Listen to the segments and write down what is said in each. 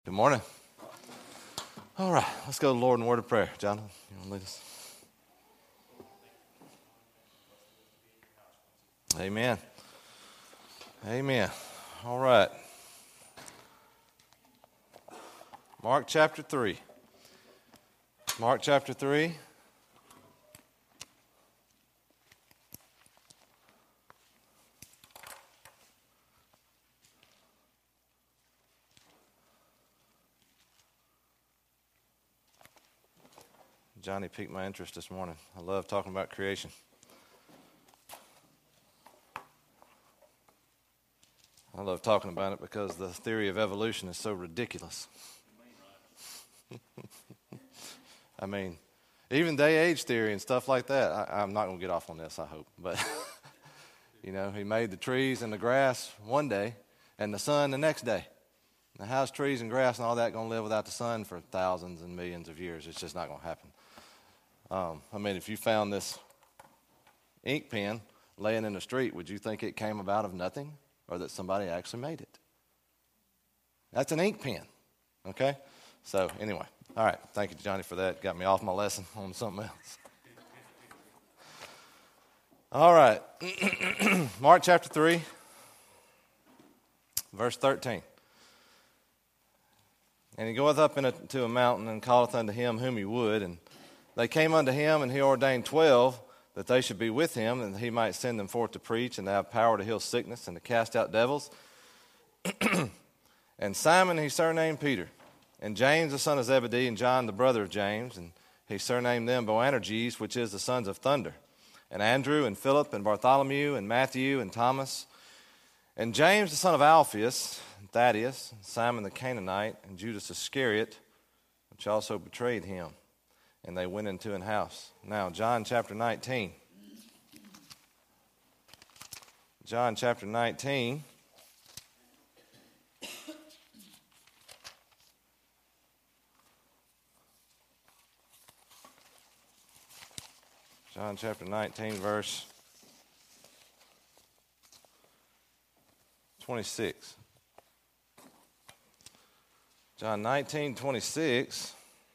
Good morning. All right, let's go to the Lord in word of prayer. Jonathan, you want to lead us? Amen. Amen. All right. Mark chapter 3. Mark chapter 3. Johnny piqued my interest this morning. I love talking about creation. I love talking about it because the theory of evolution is so ridiculous. I mean, even day-age theory and stuff like that, I'm not going to get off on this, I hope. But, he made the trees and the grass one day and the sun the next day. Now, how's trees and grass and all that going to live without the sun for thousands and millions of years? It's just not going to happen. If you found this ink pen laying in the street, would you think it came about of nothing or that somebody actually made it? That's an ink pen, okay? So anyway, all right, thank you, Johnny, for that. Got me off my lesson on something else. All right, Mark chapter 3, verse 13. And he goeth up into a mountain and calleth unto him whom he would, and they came unto him, and he ordained 12 that they should be with him, and that he might send them forth to preach, and to have power to heal sickness, and to cast out devils. And Simon he surnamed Peter, and James the son of Zebedee, and John the brother of James, and he surnamed them Boanerges, which is the sons of thunder, and Andrew, and Philip, and Bartholomew, and Matthew, and Thomas, and James the son of Alphaeus, and Thaddeus, and Simon the Canaanite, and Judas Iscariot, which also betrayed him. And they went into an house. Now, John chapter 19. John chapter 19. John chapter 19, verse 26. John 19:26.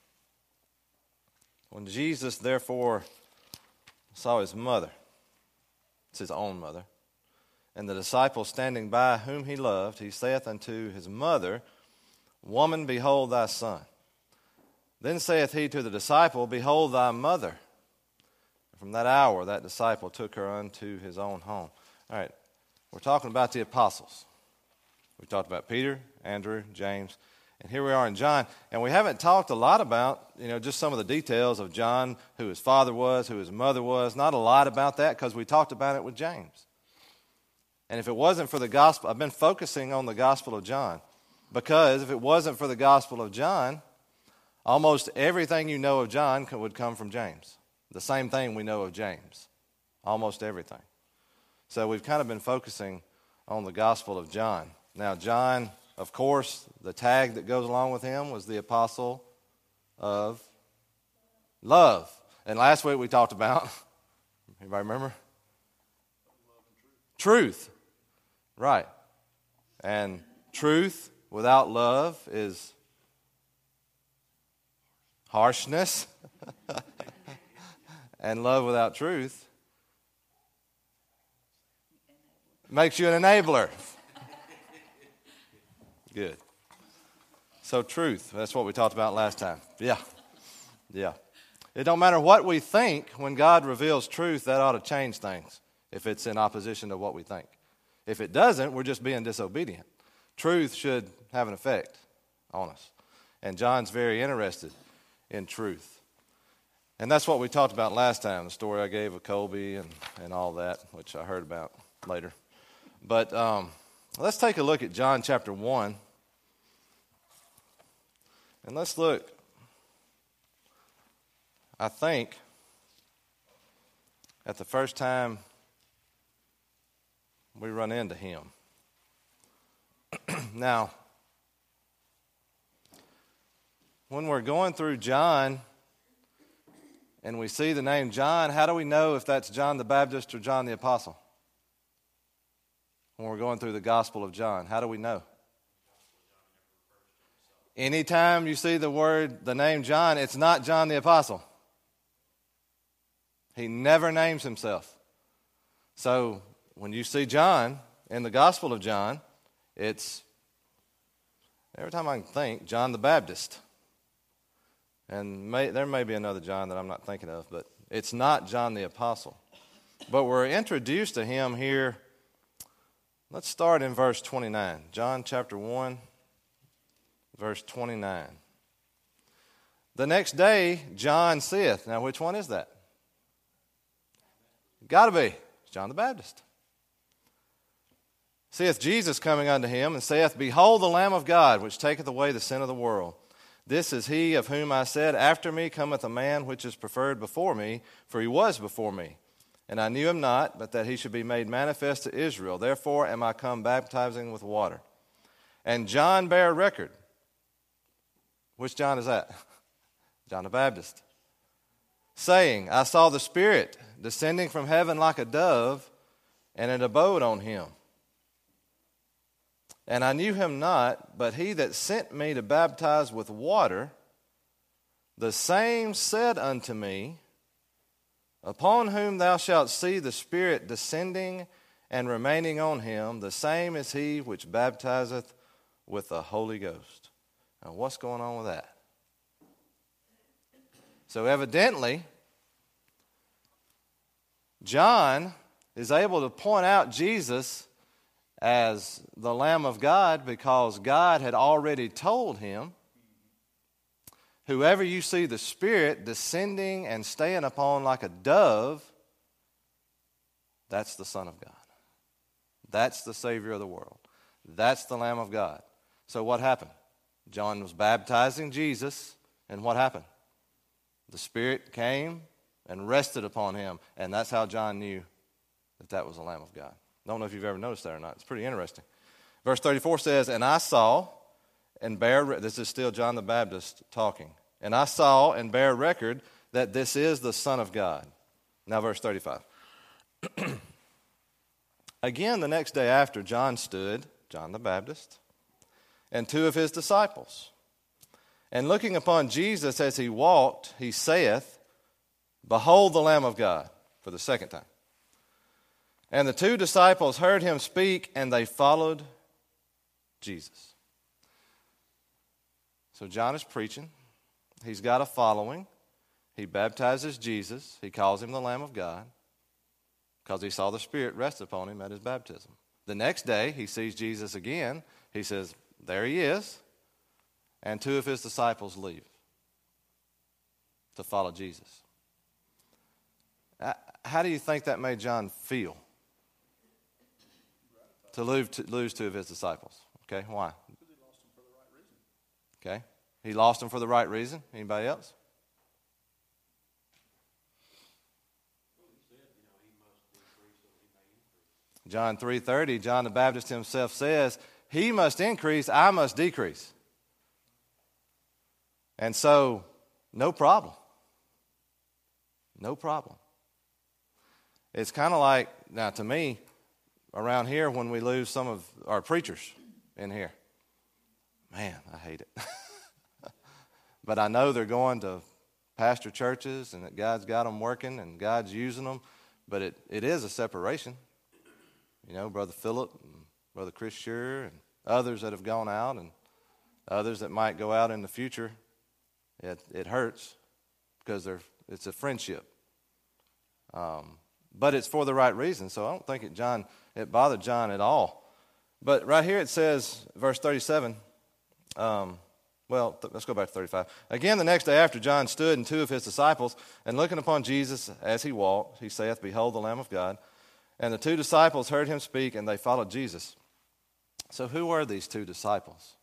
When Jesus, therefore, saw his mother, it's his own mother, and the disciple standing by whom he loved, he saith unto his mother, Woman, behold thy son. Then saith he to the disciple, Behold thy mother. And from that hour that disciple took her unto his own home. All right, we're talking about the apostles. We talked about Peter, Andrew, James, and here we are in John, and we haven't talked a lot about, just some of the details of John, who his father was, who his mother was. Not a lot about that because we talked about it with James. And if it wasn't for the gospel, I've been focusing on the gospel of John, because if it wasn't for the gospel of John, almost everything you know of John would come from James. The same thing we know of James, almost everything. So we've kind of been focusing on the gospel of John. Now, John, of course, the tag that goes along with him was the apostle of love. And last week we talked about, anybody remember? Truth. Right. And truth without love is harshness. And love without truth makes you an enabler. Good. So truth, that's what we talked about last time. Yeah. It don't matter what we think, when God reveals truth, that ought to change things if it's in opposition to what we think. If it doesn't, we're just being disobedient. Truth should have an effect on us. And John's very interested in truth. And that's what we talked about last time, the story I gave of Colby and all that, which I heard about later. But let's take a look at John chapter 1. And let's look, I think, at the first time we run into him. Now, when we're going through John and we see the name John, how do we know if that's John the Baptist or John the Apostle? When we're going through the Gospel of John, how do we know? anytime you see the name John, it's not John the Apostle. He never names himself. So when you see John in the Gospel of John, it's, every time I can think, John the Baptist. And there may be another John that I'm not thinking of, but it's not John the Apostle. But we're introduced to him here. Let's start in verse 29. John chapter 1, verse 29. The next day, John saith. Now, which one is that? Got to be. It's John the Baptist. Seeth Jesus coming unto him, and saith, Behold the Lamb of God, which taketh away the sin of the world. This is he of whom I said, After me cometh a man which is preferred before me, for he was before me. And I knew him not, but that he should be made manifest to Israel. Therefore am I come baptizing with water. And John bare record. Which John is that? John the Baptist. Saying, I saw the Spirit descending from heaven like a dove, and it abode on him. And I knew him not, but he that sent me to baptize with water, the same said unto me, Upon whom thou shalt see the Spirit descending and remaining on him, the same is he which baptizeth with the Holy Ghost. Now, what's going on with that? So evidently, John is able to point out Jesus as the Lamb of God because God had already told him, whoever you see the Spirit descending and staying upon like a dove, that's the Son of God. That's the Savior of the world. That's the Lamb of God. So what happened? John was baptizing Jesus, and what happened? The Spirit came and rested upon him, and that's how John knew that that was the Lamb of God. I don't know if you've ever noticed that or not. It's pretty interesting. Verse 34 says, And I saw and bear, this is still John the Baptist talking, and I saw and bear record that this is the Son of God. Now verse 35. Again, the next day after, John stood, John the Baptist, and two of his disciples. And looking upon Jesus as he walked, he saith, Behold the Lamb of God, for the second time. And the two disciples heard him speak, and they followed Jesus. So John is preaching. He's got a following. He baptizes Jesus. He calls him the Lamb of God because he saw the Spirit rest upon him at his baptism. The next day, he sees Jesus again. He says, there he is. And two of his disciples leave to follow Jesus. How do you think that made John feel? To lose two of his disciples. Okay, why? Because he lost them for the right reason. Okay, he lost them for the right reason. Anybody else? Well, he said, he must increase so he may increase. John 3:30, John the Baptist himself says, he must increase, I must decrease. And so, no problem. No problem. It's kind of like, now to me, around here when we lose some of our preachers in here. Man, I hate it. But I know they're going to pastor churches and that God's got them working and God's using them. But it is a separation. Brother Philip and Brother Chris Shearer and others that have gone out and others that might go out in the future. It hurts because it's a friendship. But it's for the right reason, so I don't think it bothered John at all. But right here it says, verse 37, let's go back to 35. Again, the next day after, John stood and two of his disciples, and looking upon Jesus as he walked, he saith, Behold the Lamb of God. And the two disciples heard him speak, and they followed Jesus. So who were these two disciples?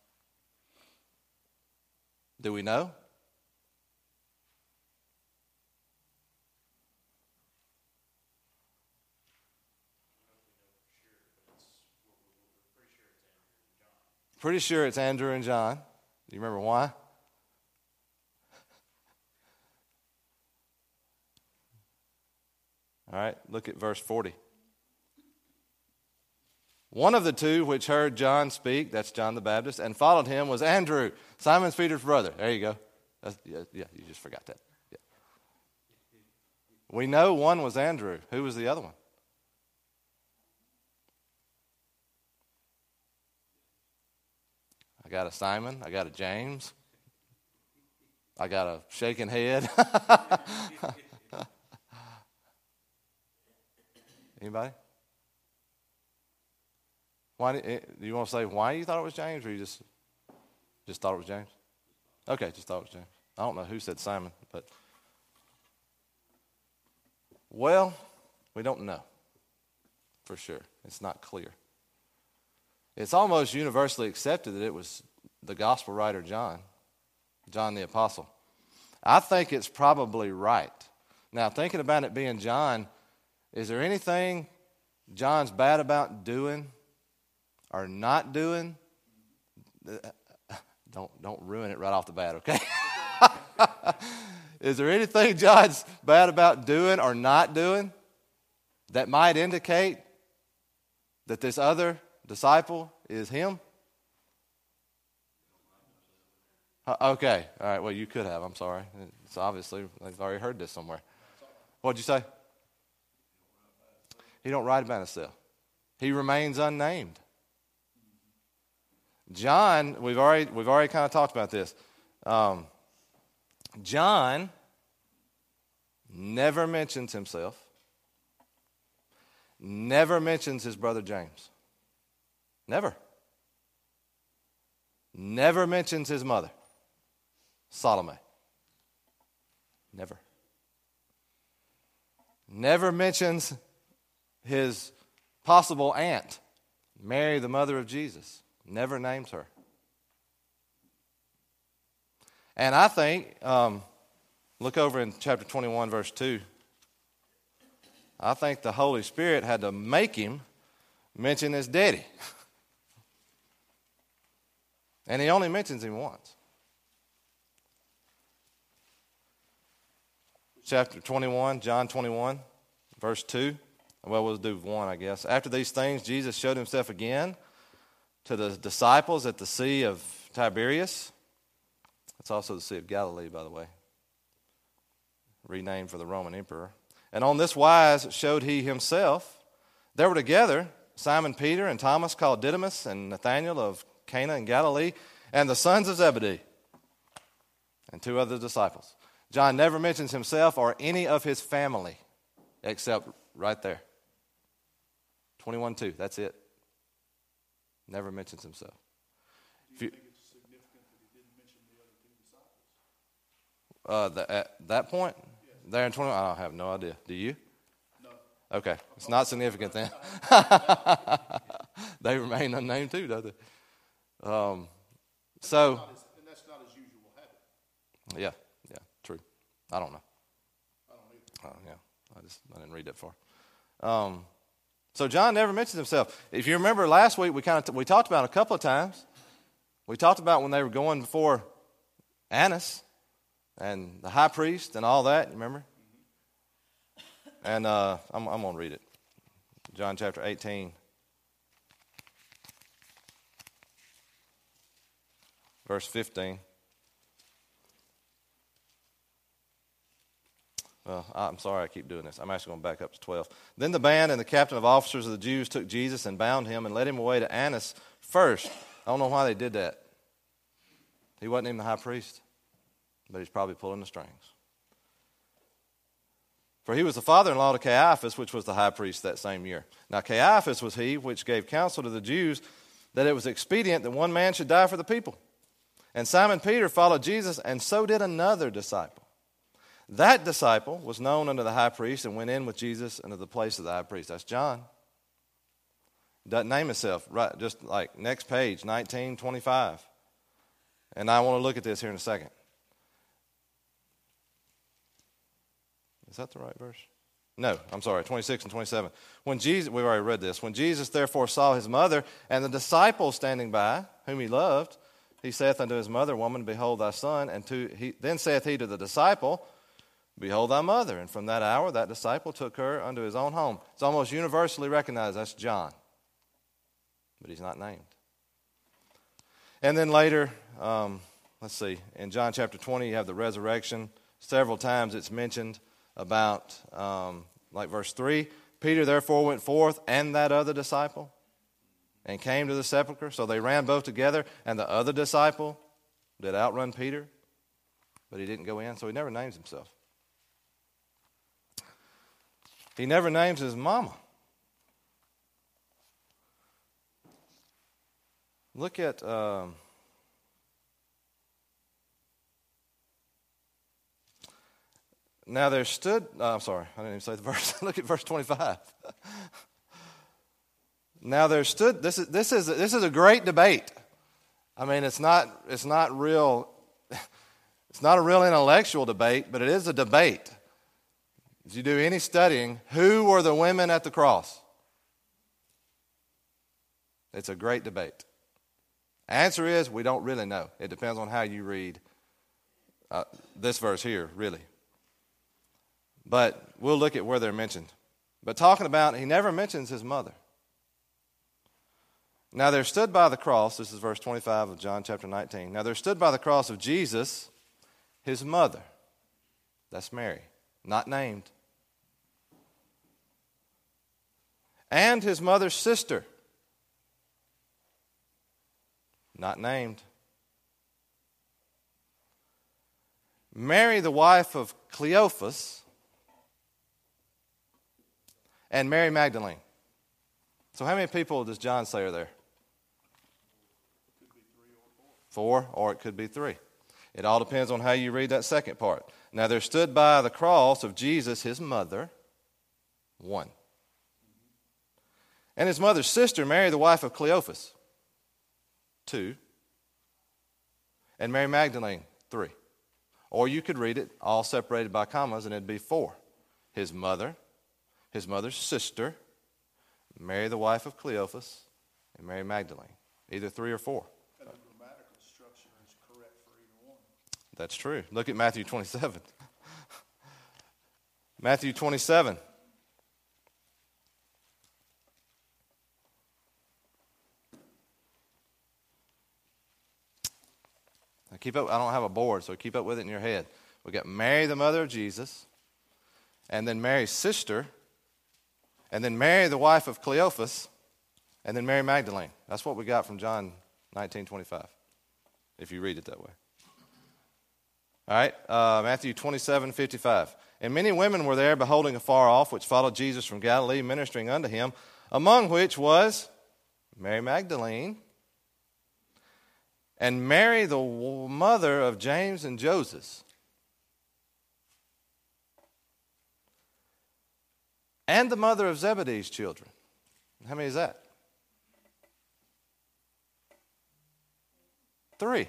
Do we know? Pretty sure it's Andrew and John. Do you remember why? All right, look at verse 40. One of the two which heard John speak, that's John the Baptist, and followed him was Andrew, Simon Peter's brother. There you go. Yeah, you just forgot that. Yeah. We know one was Andrew. Who was the other one? I got a Simon. I got a James. I got a shaking head. Anybody? Why do you want to say why you thought it was James, or you just thought it was James? Okay, just thought it was James. I don't know who said Simon, but well, we don't know for sure. It's not clear. It's almost universally accepted that it was the gospel writer John the apostle. I think it's probably right. Now, thinking about it being John, is there anything John's bad about doing or not doing? Don't ruin it right off the bat, okay? Is there anything John's bad about doing or not doing that might indicate that this other disciple is him? Okay, all right, well, you could have. I'm sorry. It's obviously, they've already heard this somewhere. What'd you say? He don't write about himself. He remains unnamed. John, we've already kind of talked about this. John never mentions himself, never mentions his brother James. Never. Never mentions his mother, Salome. Never. Never mentions his possible aunt, Mary, the mother of Jesus. Never names her. And I think, look over in chapter 21, verse 2. I think the Holy Spirit had to make him mention his daddy. And he only mentions him once. Chapter 21, John 21, verse 2. Well, we'll do 1, I guess. After these things, Jesus showed himself again to the disciples at the Sea of Tiberias. It's also the Sea of Galilee, by the way, renamed for the Roman emperor. And on this wise showed he himself. There were together Simon Peter and Thomas called Didymus and Nathanael of Cana in Galilee and the sons of Zebedee and 2 other disciples. John never mentions himself or any of his family except right there. 21:2, that's it. Never mentions himself. Do you think it's significant that he didn't mention the other 2 disciples? At that point, there in 21, I have no idea. Do you? No. Okay, it's not significant then. They remain unnamed too, don't they? And that's not his usual habit. Yeah, true. I don't know. I don't either. I didn't read that far. So John never mentions himself. If you remember last week, we talked about it a couple of times. We talked about when they were going before Annas and the high priest and all that. Remember? And I'm going to read it. John chapter 18, verse 15. Well, I'm sorry I keep doing this. I'm actually going to back up to 12. Then the band and the captain of officers of the Jews took Jesus and bound him and led him away to Annas first. I don't know why they did that. He wasn't even the high priest, but he's probably pulling the strings. For he was the father-in-law to Caiaphas, which was the high priest that same year. Now Caiaphas was he which gave counsel to the Jews that it was expedient that one man should die for the people. And Simon Peter followed Jesus, and so did another disciple. That disciple was known unto the high priest and went in with Jesus into the place of the high priest. That's John. Doesn't name himself. Right, just like next page, 19:25. And I want to look at this here in a second. Is that the right verse? No, I'm sorry, 26 and 27. When Jesus, we've already read this. When Jesus therefore saw his mother and the disciple standing by, whom he loved, he saith unto his mother, Woman, behold thy son. And then saith he to the disciple, Behold thy mother. And from that hour that disciple took her unto his own home. It's almost universally recognized that's John. but he's not named. And then later, let's see, in John chapter 20, you have the resurrection. Several times it's mentioned about, like verse 3, Peter therefore went forth and that other disciple and came to the sepulchre. So they ran both together, and the other disciple did outrun Peter, but he didn't go in, so he never names himself. He never names his mama. Look at now there stood. I'm sorry, I didn't even say the verse. Look at verse 25. Now there stood. This is a great debate. I mean, it's not real. It's not a real intellectual debate, but it is a debate. If you do any studying, who were the women at the cross? It's a great debate. Answer is, we don't really know. It depends on how you read this verse here, really. But we'll look at where they're mentioned. But talking about, he never mentions his mother. Now there stood by the cross, this is verse 25 of John chapter 19. Now there stood by the cross of Jesus his mother. That's Mary, not named. And his mother's sister, not named. Mary, the wife of Cleophas, and Mary Magdalene. So how many people does John say are there? Could be 3 or 4, or it could be 3. It all depends on how you read that second part. Now there stood by the cross of Jesus his mother, 1. And his mother's sister, Mary, the wife of Cleophas, 2. And Mary Magdalene, 3. Or you could read it all separated by commas and it'd be 4. His mother, his mother's sister, Mary, the wife of Cleophas, and Mary Magdalene. Either 3 or 4. And the grammatical structure is correct for either one. That's true. Look at Matthew 27. Matthew 27. Now keep up. I don't have a board, so keep up with it in your head. We got Mary, the mother of Jesus, and then Mary's sister, and then Mary, the wife of Cleophas, and then Mary Magdalene. That's what we got from John 19:25, if you read it that way. All right, Matthew 27:55. And many women were there, beholding afar off, which followed Jesus from Galilee, ministering unto him, among which was Mary Magdalene, and Mary, the mother of James and Joseph, and the mother of Zebedee's children. How many is that? 3.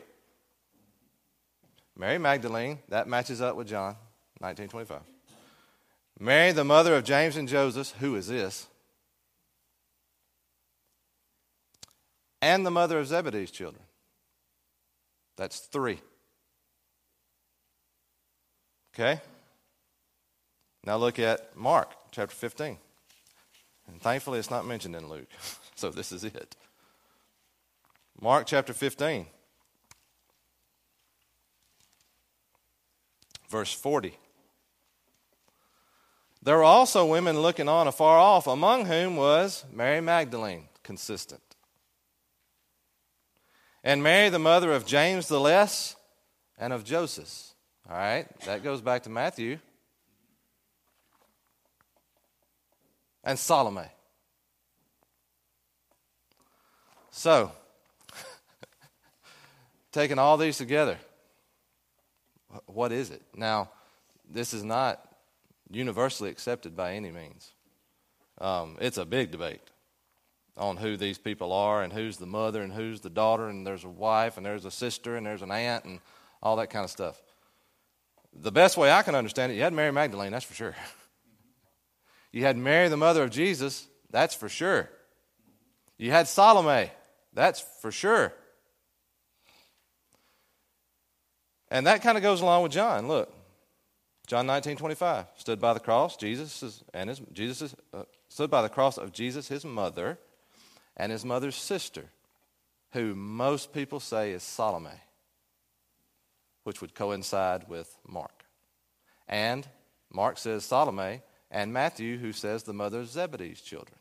Mary Magdalene, that matches up with John 19:25. Mary, the mother of James and Joseph, who is this? And the mother of Zebedee's children. That's 3. Okay? Now look at Mark chapter 15. And thankfully it's not mentioned in Luke. So this is it. Mark chapter 15. Verse 40. There were also women looking on afar off, among whom was Mary Magdalene, consistent. And Mary, the mother of James the Less and of Joseph. All right, that goes back to Matthew. And Salome. So, taking all these together, what is it? Now, this is not universally accepted by any means. It's a big debate on who these people are and who's the mother and who's the daughter, and there's a wife and there's a sister and there's an aunt and all that kind of stuff. The best way I can understand it, you had Mary Magdalene, that's for sure. You had Mary, the mother of Jesus, that's for sure. You had Salome, that's for sure. And that kind of goes along with John. Look, John 19:25 stood by the cross. Stood by the cross of Jesus, his mother, and his mother's sister, who most people say is Salome, which would coincide with Mark. And Mark says Salome, and Matthew, who says the mother of Zebedee's children.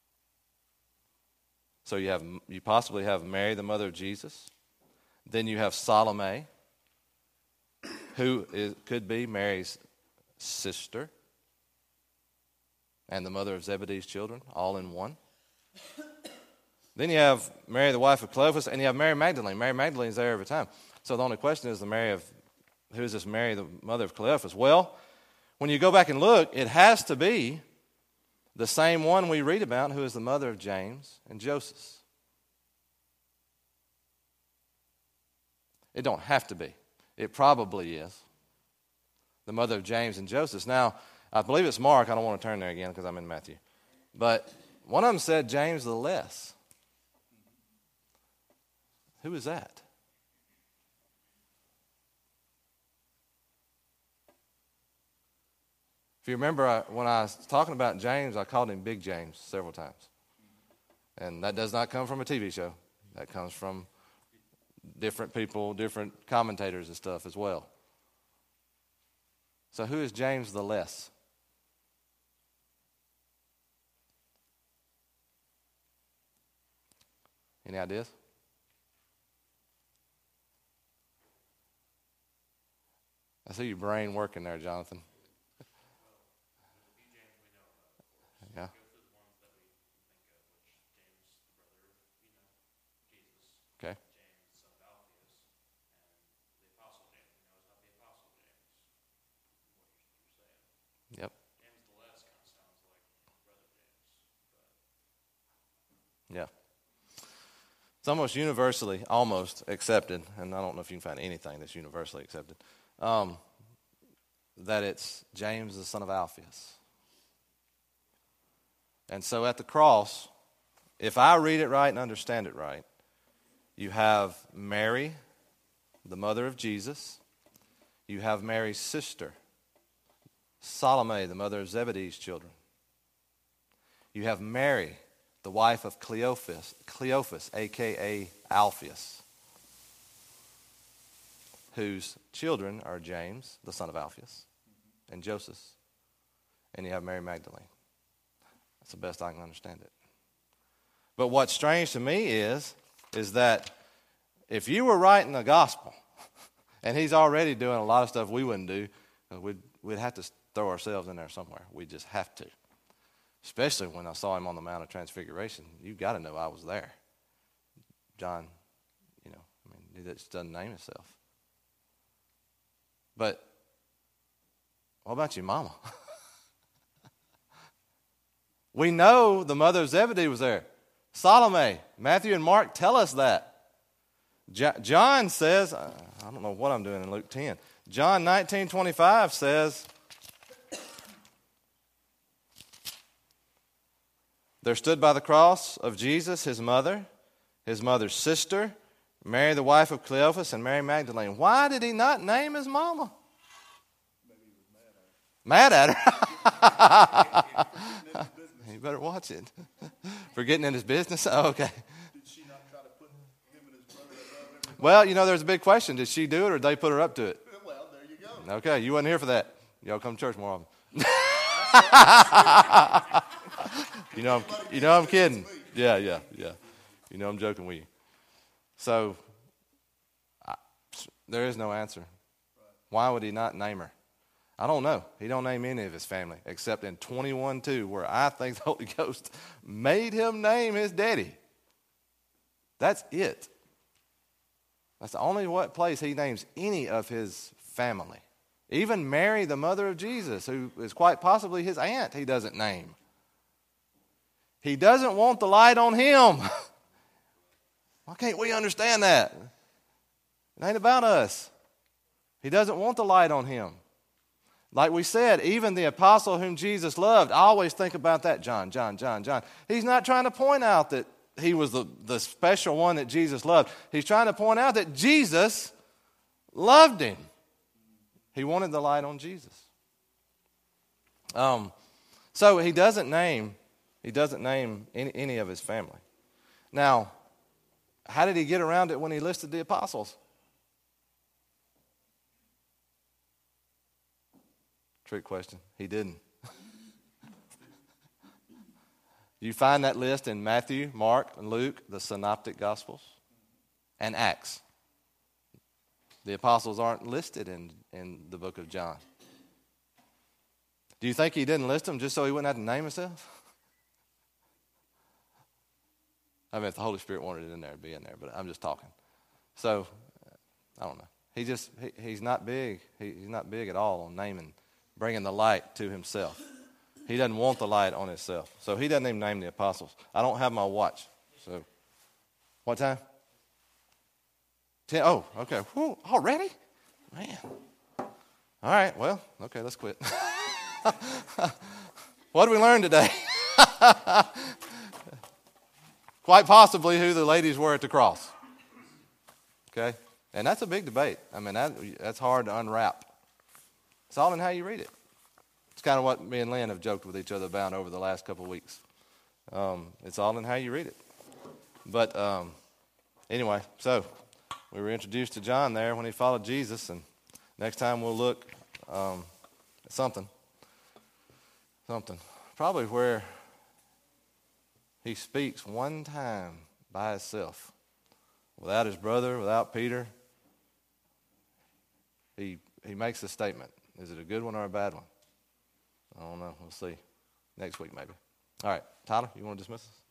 So you possibly have Mary, the mother of Jesus. Then you have Salome, who could be Mary's sister and the mother of Zebedee's children, all in one. Then you have Mary, the wife of Cleophas, and you have Mary Magdalene. Mary Magdalene is there every time. So the only question is who is this Mary, the mother of Cleophas? Well, when you go back and look, it has to be the same one we read about, who is the mother of James and Joseph. It don't have to be. It probably is the mother of James and Joseph. Now, I believe it's Mark. I don't want to turn there again because I'm in Matthew. But one of them said James the Less. Who is that? If you remember, when I was talking about James, I called him Big James several times. And that does not come from a TV show. That comes from different people, different commentators and stuff as well. So who is James the Less? Any ideas? I see your brain working there, Jonathan. Yeah. Okay. Yep. Yeah. It's almost universally, accepted, and I don't know if you can find anything that's universally accepted, that it's James, the son of Alphaeus. And so at the cross, if I read it right and understand it right, you have Mary, the mother of Jesus. You have Mary's sister, Salome, the mother of Zebedee's children. You have Mary, the wife of Cleophas, a.k.a. Alphaeus, whose children are James, the son of Alphaeus, and Joseph. And you have Mary Magdalene. That's the best I can understand it. But what's strange to me is that if you were writing a gospel, and he's already doing a lot of stuff we wouldn't do, we'd have to throw ourselves in there somewhere. We just have to. Especially when I saw him on the Mount of Transfiguration. You've got to know I was there. John, he just doesn't name himself. But what about your mama? We know the mother of Zebedee was there. Salome, Matthew and Mark tell us that. John says, I don't know what I'm doing in Luke 10. John 19:25 says, there stood by the cross of Jesus his mother's sister, Mary the wife of Cleophas, and Mary Magdalene. Why did he not name his mama? Maybe he was mad at her. You better watch it. For getting in his business? Oh, okay. Did she not try to put him and his brother above everybody? Well, there's a big question. Did she do it or did they put her up to it? Well, there you go. Okay, you wasn't here for that. Y'all come to church more often. I'm kidding. Yeah. I'm joking with you. So, there is no answer. Why would he not name her? I don't know. He don't name any of his family except in 21:2, where I think the Holy Ghost made him name his daddy. That's it. That's the only place he names any of his family. Even Mary, the mother of Jesus, who is quite possibly his aunt, he doesn't name. He doesn't want the light on him. Why can't we understand that? It ain't about us. He doesn't want the light on him. Like we said, even the apostle whom Jesus loved, I always think about that, John. He's not trying to point out that he was the special one that Jesus loved. He's trying to point out that Jesus loved him. He wanted the light on Jesus. So he doesn't name any of his family. Now, how did he get around it when he listed the apostles? Trick question. He didn't. You find that list in Matthew, Mark, and Luke, the Synoptic Gospels, and Acts. The apostles aren't listed in the book of John. Do you think he didn't list them just so he wouldn't have to name himself? I mean, if the Holy Spirit wanted it in there, it'd be in there, but I'm just talking. So, I don't know. He's not big. He's not big at all on naming, bringing the light to himself. He doesn't want the light on himself. So he doesn't even name the apostles. I don't have my watch. So, what time? 10. Oh, okay. Whew, already? Man. All right, well, okay, let's quit. What did we learn today? Quite possibly who the ladies were at the cross. Okay? And that's a big debate. I mean, that's hard to unwrap. It's all in how you read it. It's kind of what me and Lynn have joked with each other about over the last couple of weeks. It's all in how you read it. But anyway, so we were introduced to John there when he followed Jesus, and next time we'll look at something. Probably where he speaks one time by himself, without his brother, without Peter. He makes a statement. Is it a good one or a bad one? I don't know. We'll see. Next week, maybe. All right. Tyler, you want to dismiss us?